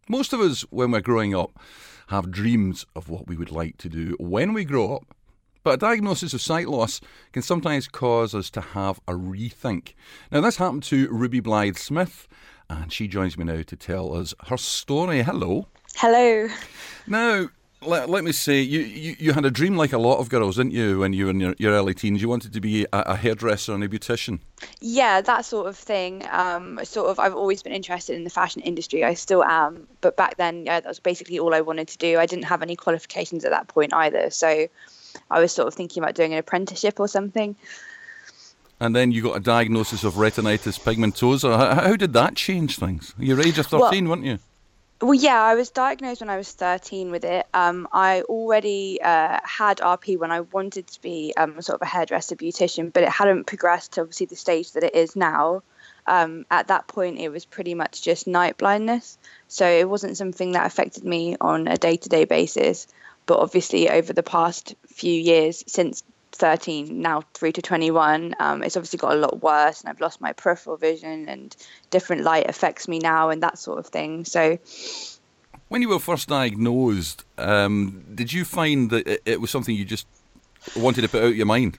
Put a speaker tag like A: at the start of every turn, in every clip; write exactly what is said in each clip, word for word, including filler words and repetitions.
A: Most of us, when we're growing up, have dreams of what we would like to do when we grow up. But a diagnosis of sight loss can sometimes cause us to have a rethink. Now, this happened to Ruby Blythe Smith, and she joins me now to tell us her story. Hello.
B: Hello.
A: Now, let, let me say, you, you, you had a dream like a lot of girls, didn't you, when you were in your, your early teens? You wanted to be a, a hairdresser and a beautician.
B: Yeah, that sort of thing. Um, sort of, I've always been interested in the fashion industry. I still am. But back then, yeah, that was basically all I wanted to do. I didn't have any qualifications at that point either. So I was sort of thinking about doing an apprenticeship or something.
A: And then you got a diagnosis of retinitis pigmentosa. How, how did that change things? Your age of thirteen,
B: Well,
A: weren't you?
B: well, yeah, I was diagnosed when I was thirteen with it. Um, I already uh, had R P when I wanted to be um, sort of a hairdresser beautician, but it hadn't progressed to obviously the stage that it is now. Um, at that point, it was pretty much just night blindness. So it wasn't something that affected me on a day-to-day basis. But obviously, over the past few years, since thirteen, now through to twenty-one, um, it's obviously got a lot worse, and I've lost my peripheral vision, and different light affects me now, and that sort of thing. So,
A: When you were first diagnosed, um, did you find that it, it was something you just wanted to put out of your mind?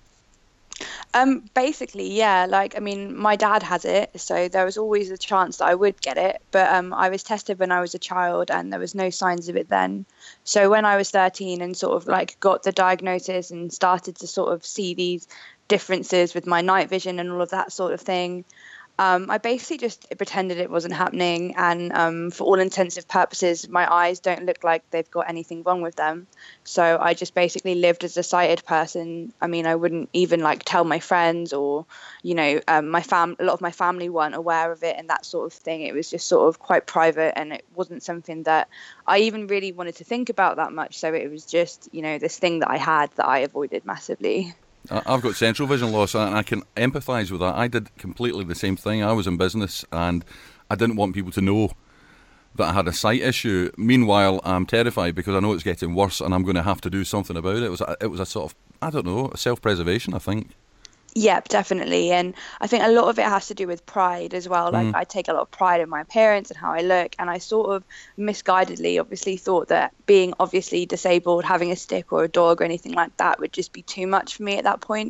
B: um, basically, yeah, like, I mean, my dad has it, so there was always a chance that I would get it, but um, I was tested when I was a child, and there was no signs of it then. So when I was thirteen and sort of like got the diagnosis and started to sort of see these differences with my night vision and all of that sort of thing, Um, I basically just pretended it wasn't happening, and um, for all intensive purposes, my eyes don't look like they've got anything wrong with them. So I just basically lived as a sighted person. I mean, I wouldn't even like tell my friends, or, you know, um, my fam. A lot of my family weren't aware of it and that sort of thing. It was just sort of quite private, and it wasn't something that I even really wanted to think about that much. So it was just, you know, this thing that I had that I avoided massively.
A: I- I've got central vision loss, and I can empathise with that. I did completely the same thing. I was in business, and I didn't want people to know that I had a sight issue. Meanwhile, I'm terrified because I know it's getting worse, and I'm going to have to do something about it. It was a, it was a sort of, I don't know, self-preservation, I think.
B: Yep, definitely. And I think a lot of it has to do with pride as well. Like,
A: Mm.
B: I take a lot of pride in my appearance and how I look. And I sort of misguidedly obviously thought that being obviously disabled, having a stick or a dog or anything like that would just be too much for me at that point.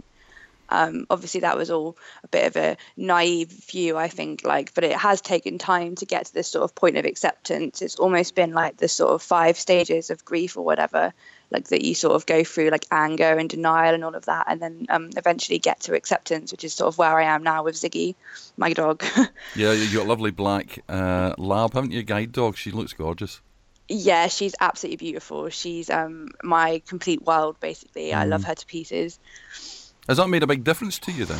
B: Um, obviously, that was all a bit of a naive view, I think, like, but it has taken time to get to this sort of point of acceptance. It's almost been like the sort of five stages of grief or whatever, like that you sort of go through, like anger and denial and all of that, and then um, eventually get to acceptance, which is sort of where I am now with Ziggy, my dog.
A: Yeah, you got a lovely black uh, lab, haven't you? Guide dog. She looks gorgeous.
B: Yeah, she's absolutely beautiful. She's um, my complete world, basically. I love
A: Mm.
B: her to pieces.
A: Has that made a big difference to you then?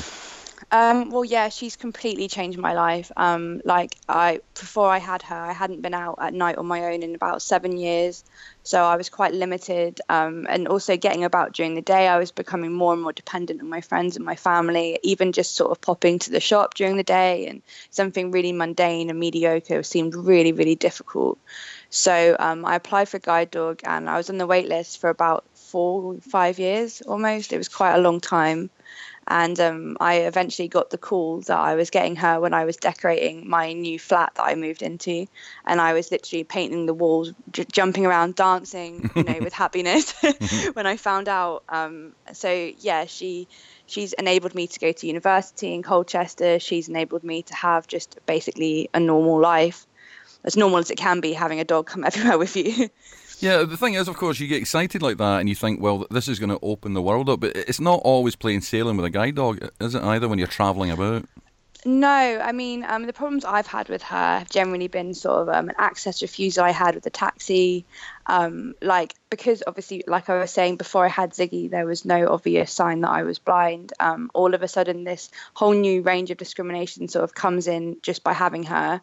B: Um, well, yeah, she's completely changed my life. Um, like I, before I had her, I hadn't been out at night on my own in about seven years, so I was quite limited. Um, and also getting about during the day, I was becoming more and more dependent on my friends and my family. Even just sort of popping to the shop during the day, and something really mundane and mediocre seemed really, really difficult. So um, I applied for Guide Dog, and I was on the wait list for about four, five years almost. It was quite a long time. And um, I eventually got the call that I was getting her when I was decorating my new flat that I moved into. And I was literally painting the walls, j- jumping around, dancing, you know, with happiness when I found out. Um, so, yeah, she she's enabled me to go to university in Colchester. She's enabled me to have just basically a normal life, as normal as it can be, having a dog come everywhere with you.
A: Yeah, the thing is, of course, you get excited like that and you think, well, this is going to open the world up. But it's not always plain sailing with a guide dog, is it, either, when you're travelling about?
B: No, I mean, um, the problems I've had with her have generally been sort of um, an access refusal I had with the taxi. Um, like, because obviously, like I was saying, before I had Ziggy, there was no obvious sign that I was blind. Um, all of a sudden, this whole new range of discrimination sort of comes in just by having her.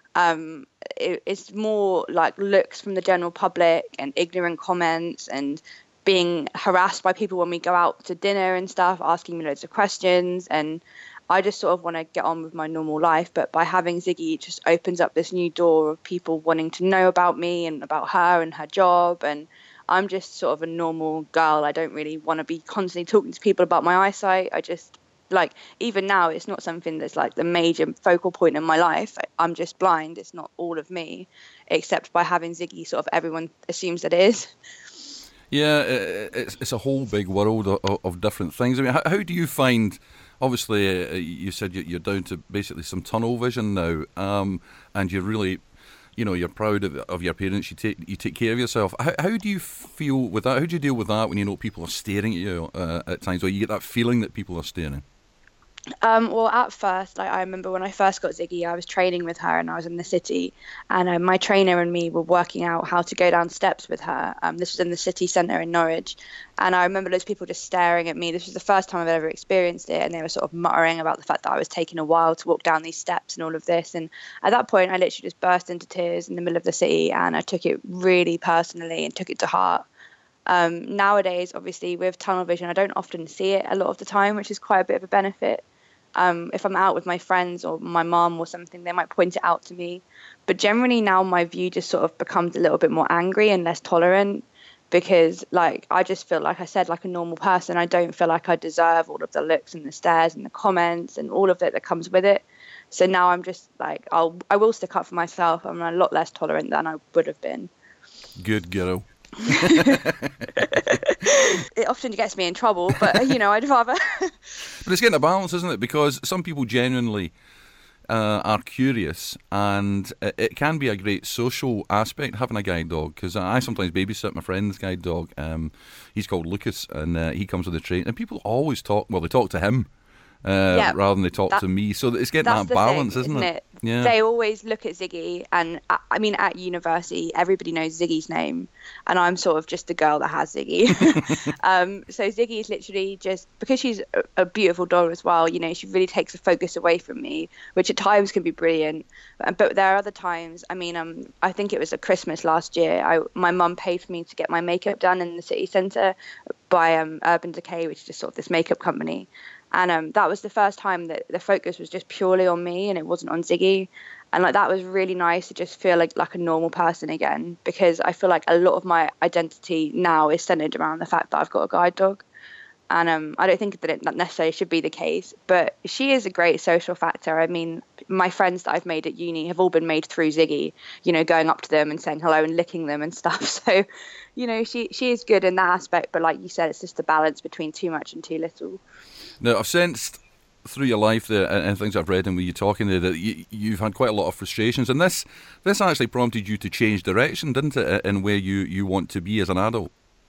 B: Um, it, it's more like looks from the general public and ignorant comments and being harassed by people when we go out to dinner and stuff, asking me loads of questions. And I just sort of want to get on with my normal life. But by having Ziggy, it just opens up this new door of people wanting to know about me and about her and her job. And I'm just sort of a normal girl. I don't really want to be constantly talking to people about my eyesight. I just like even now it's not something that's like the major focal point in my life. I'm just blind. It's not all of me, except by having Ziggy, sort of everyone assumes that it is.
A: Yeah, it's it's a whole big world of, of different things. I mean, how, how do you find? Obviously, uh, you said you're down to basically some tunnel vision now, um, and you're really, you know, you're proud of, of your parents. You take you take care of yourself. How, how do you feel with that? How do you deal with that when you know people are staring at you uh, at times, or you get that feeling that people are staring?
B: Um, well, at first, like I remember when I first got Ziggy, I was training with her and I was in the city, and uh, my trainer and me were working out how to go down steps with her. Um, this was in the city centre in Norwich, and I remember those people just staring at me. This was the first time I've ever experienced it, and they were sort of muttering about the fact that I was taking a while to walk down these steps and all of this. And at that point, I literally just burst into tears in the middle of the city, and I took it really personally and took it to heart. Um, nowadays, obviously, with tunnel vision, I don't often see it a lot of the time, which is quite a bit of a benefit. Um, if I'm out with my friends or my mom or something, they might point it out to me. But generally now my view just sort of becomes a little bit more angry and less tolerant, because like I just feel, like I said, like a normal person. I don't feel like I deserve all of the looks and the stares and the comments and all of it that comes with it. So now I'm just like, I'll, I will stick up for myself. I'm a lot less tolerant than I would have been.
A: Good girl.
B: It often gets me in trouble, but you know, I'd rather.
A: But it's getting a balance, isn't it? Because some people genuinely uh, are curious, and it, it can be a great social aspect having a guide dog. Because I sometimes babysit my friend's guide dog. Um, he's called Lucas, and uh, he comes with a train. And people always talk. Well, they talk to him. Uh, yeah, rather than they talk that, to me. So it's getting that balance,
B: thing,
A: isn't,
B: isn't
A: it?
B: it?
A: Yeah.
B: They always look at Ziggy, and I mean, at university, everybody knows Ziggy's name, and I'm sort of just the girl that has Ziggy. um, so Ziggy is literally just, because she's a, a beautiful dog as well, you know, she really takes the focus away from me, which at times can be brilliant. But there are other times, I mean, um, I think it was at Christmas last year, I, my mum paid for me to get my makeup done in the city centre by um, Urban Decay, which is just sort of this makeup company. And um, that was the first time that the focus was just purely on me and it wasn't on Ziggy. And like that was really nice to just feel like like a normal person again, because I feel like a lot of my identity now is centered around the fact that I've got a guide dog. And um, I don't think that it necessarily should be the case, but she is a great social factor. I mean, my friends that I've made at uni have all been made through Ziggy, you know, going up to them and saying hello and licking them and stuff. So, you know, she, she is good in that aspect. But like you said, it's just the balance between too much and too little.
A: Now, I've sensed through your life there, and, and things I've read and with you talking there, that you, you've had quite a lot of frustrations. And this this actually prompted you to change direction, didn't it, in where you, you want to be as an adult?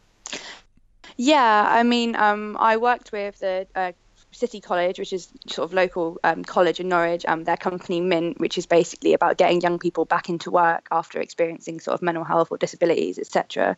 B: Yeah, I mean, um, I worked with the uh, City College, which is sort of local um, college in Norwich, um, their company Mint, which is basically about getting young people back into work after experiencing sort of mental health or disabilities, et cetera.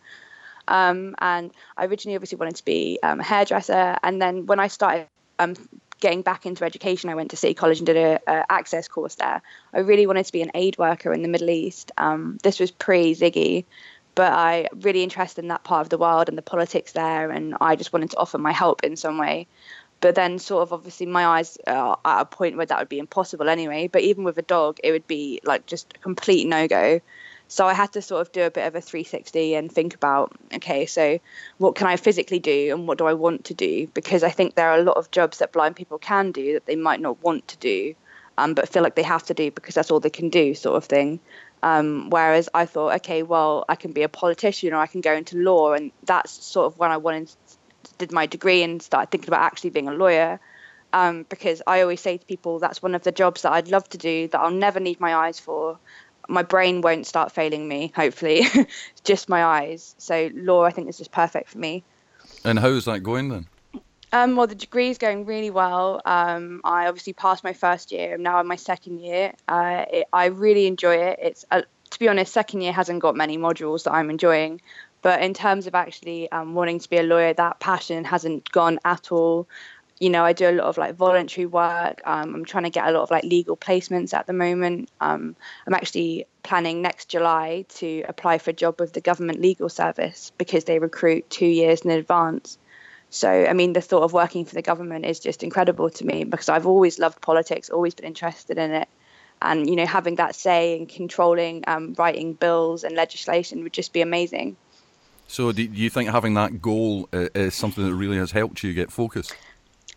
B: Um, and I originally obviously wanted to be um, a hairdresser. And then when I started um, getting back into education, I went to City College and did a, a access course there. I really wanted to be an aid worker in the Middle East. Um, this was pre-Ziggy. But I really interested in that part of the world and the politics there, and I just wanted to offer my help in some way. But then sort of obviously my eyes are at a point where that would be impossible anyway. But even with a dog, it would be like just a complete no-go. So I had to sort of do a bit of a three sixty and think about, okay, so what can I physically do and what do I want to do? Because I think there are a lot of jobs that blind people can do that they might not want to do, um, but feel like they have to do because that's all they can do, sort of thing. Um, whereas I thought, okay, well, I can be a politician or I can go into law. And that's sort of when I wanted, did my degree and started thinking about actually being a lawyer. Um, because I always say to people, that's one of the jobs that I'd love to do, that I'll never need my eyes for. My brain won't start failing me, hopefully, just my eyes. So law, I think, is just perfect for me.
A: And how is that going then?
B: Um, well, the degree is going really well. Um, I obviously passed my first year. I'm now in my second year. Uh, it, I really enjoy it. It's uh, to be honest, second year hasn't got many modules that I'm enjoying. But in terms of actually um, wanting to be a lawyer, that passion hasn't gone at all. You know, I do a lot of like voluntary work. Um, I'm trying to get a lot of like legal placements at the moment. Um, I'm actually planning next July to apply for a job with the government legal service because they recruit two years in advance. So, I mean, the thought of working for the government is just incredible to me because I've always loved politics, always been interested in it. And, you know, having that say and controlling um, writing bills and legislation would just be amazing.
A: So do you think having that goal uh, is something that really has helped you get focused?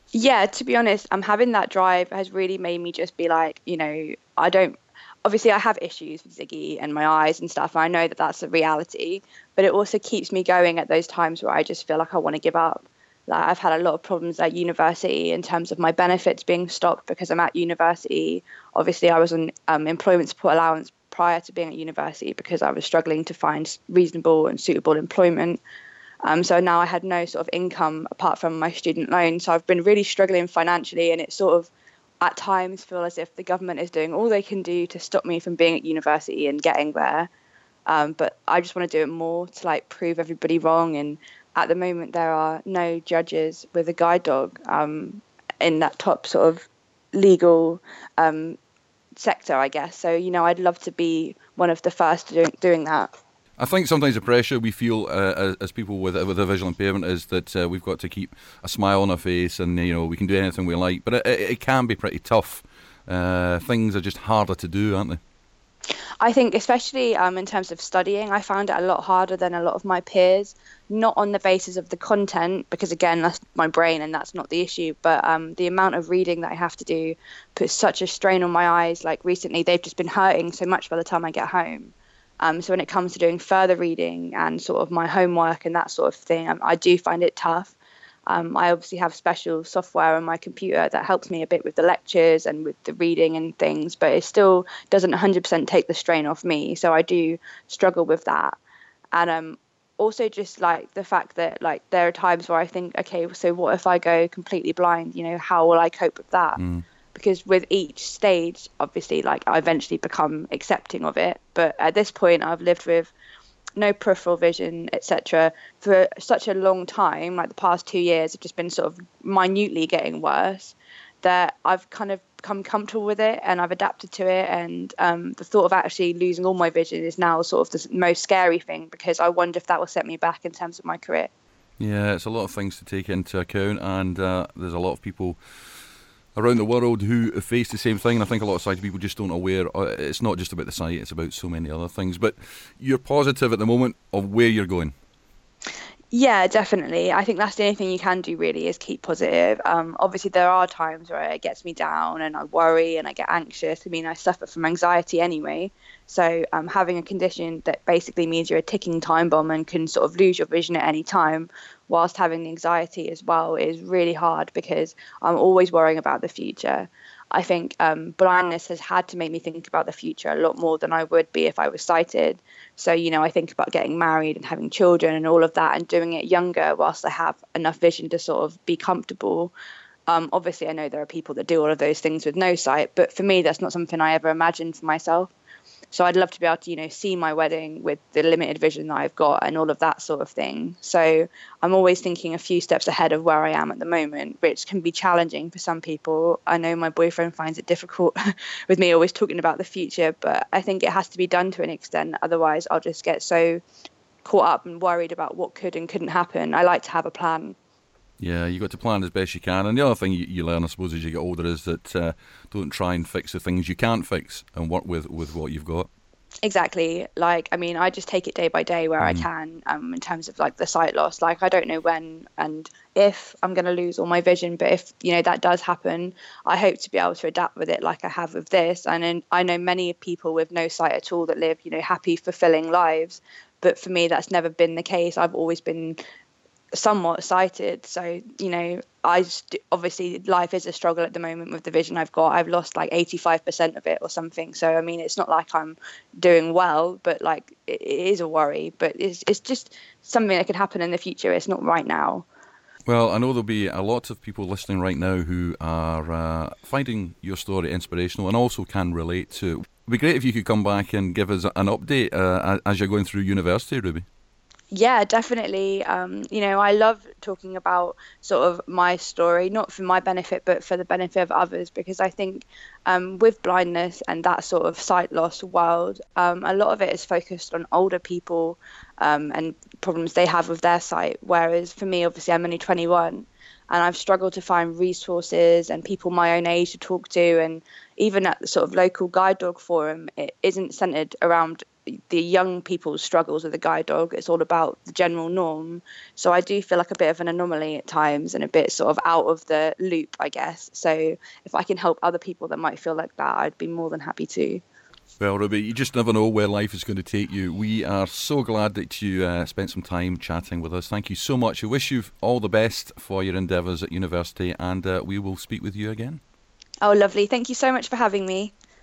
B: Yeah, to be honest, I'm having that drive has really made me just be like, you know, I don't, obviously I have issues with Ziggy and my eyes and stuff, and I know that that's a reality, but it also keeps me going at those times where I just feel like I want to give up. Like I've had a lot of problems at university in terms of my benefits being stopped because I'm at university. Obviously, I was on um, employment support allowance prior to being at university because I was struggling to find reasonable and suitable employment. Um, so now I had no sort of income apart from my student loan. So I've been really struggling financially, and it sort of at times feel as if the government is doing all they can do to stop me from being at university and getting there. Um, but I just want to do it more to like prove everybody wrong. And at the moment, there are no judges with a guide dog um, in that top sort of legal um, sector, I guess. So, you know, I'd love to be one of the first do- doing that.
A: I think sometimes the pressure we feel uh, as, as people with with a visual impairment is that uh, we've got to keep a smile on our face, and you know we can do anything we like. But it, it, it can be pretty tough. Uh, things are just harder to do, aren't they?
B: I think, especially um, in terms of studying, I found it a lot harder than a lot of my peers. Not on the basis of the content, because again, that's my brain and that's not the issue. But um, the amount of reading that I have to do puts such a strain on my eyes. Like recently, they've just been hurting so much by the time I get home. Um, so when it comes to doing further reading and sort of my homework and that sort of thing, um, I do find it tough. Um, I obviously have special software on my computer that helps me a bit with the lectures and with the reading and things, but it still doesn't one hundred percent take the strain off me. So I do struggle with that. And um, also just like the fact that like there are times where I think, okay, so what if I go completely blind? You know, how will I cope with that?
A: Mm.
B: Because with each stage, obviously, like I eventually become accepting of it. But at this point, I've lived with no peripheral vision, et cetera, for such a long time. Like the past two years have just been sort of minutely getting worse. That I've kind of become comfortable with it and I've adapted to it. And um, the thought of actually losing all my vision is now sort of the most scary thing, because I wonder if that will set me back in terms of my career.
A: Yeah, it's a lot of things to take into account, and uh, there's a lot of people around the world who face the same thing, and I think a lot of sighted people just don't aware. It's not just about the sight, it's about so many other things. But you're positive at the moment of where you're going.
B: Yeah, definitely. I think that's the only thing you can do really is keep positive. Um, obviously, there are times where it gets me down and I worry and I get anxious. I mean, I suffer from anxiety anyway. So um, having a condition that basically means you're a ticking time bomb and can sort of lose your vision at any time, whilst having the anxiety as well, is really hard because I'm always worrying about the future. I think um, blindness has had to make me think about the future a lot more than I would be if I was sighted. So, you know, I think about getting married and having children and all of that and doing it younger whilst I have enough vision to sort of be comfortable. Um, obviously, I know there are people that do all of those things with no sight, but for me, that's not something I ever imagined for myself. So I'd love to be able to, you know, see my wedding with the limited vision that I've got and all of that sort of thing. So I'm always thinking a few steps ahead of where I am at the moment, which can be challenging for some people. I know my boyfriend finds it difficult with me always talking about the future, but I think it has to be done to an extent. Otherwise, I'll just get so caught up and worried about what could and couldn't happen. I like to have a plan.
A: Yeah, you got to plan as best you can. And the other thing you, you learn, I suppose, as you get older is that uh, don't try and fix the things you can't fix and work with, with what you've got.
B: Exactly. Like, I mean, I just take it day by day where mm. I can um, in terms of like the sight loss. Like, I don't know when and if I'm going to lose all my vision, but if, you know, that does happen, I hope to be able to adapt with it like I have with this. And then I know many people with no sight at all that live, you know, happy, fulfilling lives. But for me, that's never been the case. I've always been somewhat sighted, so you know I just, obviously life is a struggle at the moment with the vision I've got. I've lost like eighty-five percent of it or something, so I mean it's not like I'm doing well, but like it, it is a worry, but it's it's just something that could happen in the future. It's not right now.
A: Well, I know there'll be a lot of people listening right now who are uh, finding your story inspirational and also can relate to it. It'd be great if you could come back and give us an update uh, as you're going through university, Ruby.
B: Yeah, definitely. Um, you know, I love talking about sort of my story, not for my benefit, but for the benefit of others, because I think um, with blindness and that sort of sight loss world, um, a lot of it is focused on older people um, and problems they have with their sight. Whereas for me, obviously, I'm only twenty-one. And I've struggled to find resources and people my own age to talk to. And even at the sort of local guide dog forum, it isn't centered around the young people's struggles with a guide dog. It's all about the general norm. So I do feel like a bit of an anomaly at times and a bit sort of out of the loop, I guess. So if I can help other people that might feel like that, I'd be more than happy to.
A: Well, Ruby, you just never know where life is going to take you. We are so glad that you uh, spent some time chatting with us. Thank you so much. I wish you all the best for your endeavours at university, and uh, we will speak with you again.
B: Oh, lovely. Thank you so much for having me.